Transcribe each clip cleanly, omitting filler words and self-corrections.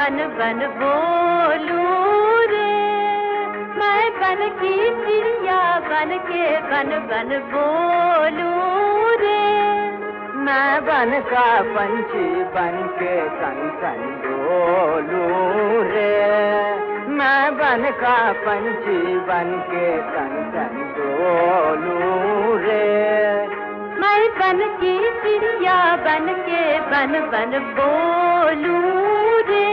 बन बन बोलूं रे, मैं बन की चिड़िया बन के बन बन बोलूं रे। मैं बन का पंछी बन के सन सन बोलूं रे, मैं बन का पंछी बन के सन सन बोलूं रे। मैं बन की चिड़िया बन के बन बन बोलूं रे।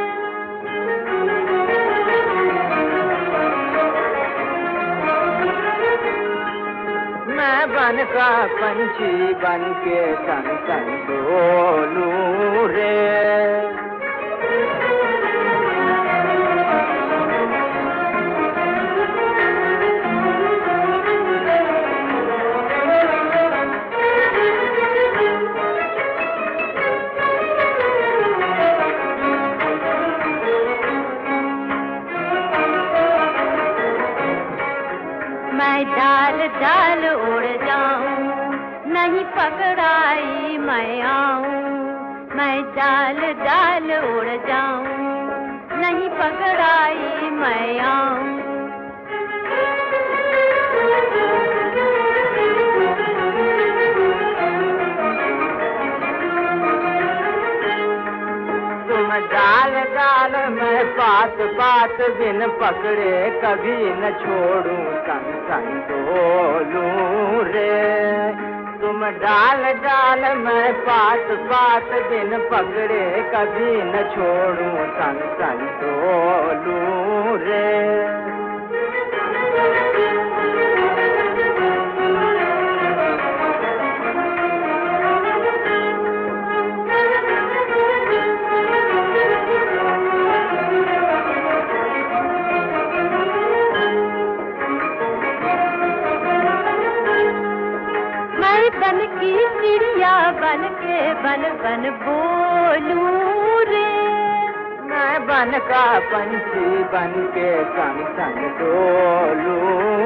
मैं बन का पंछी बन के सन सन बोलूं रे। मैं डाल डाल उड़ जाऊं, नहीं पकड़ाई मैं आऊं। मैं डाल डाल उड़ जाऊं, नहीं पकड़ाई मैं आऊं। तुम डाल डाल मैं पात पात बिन पकड़े कभी न छोड़ूं सन सन बोलूं रे। तुम डाल डाल मैं पात पात बिन पकड़े कभी न छोड़ूं सन सन बोलूं रे। बन की चिड़िया बन के बन बन बोलूं रे। मैं बन का पंछी बन के सन सन बोलूं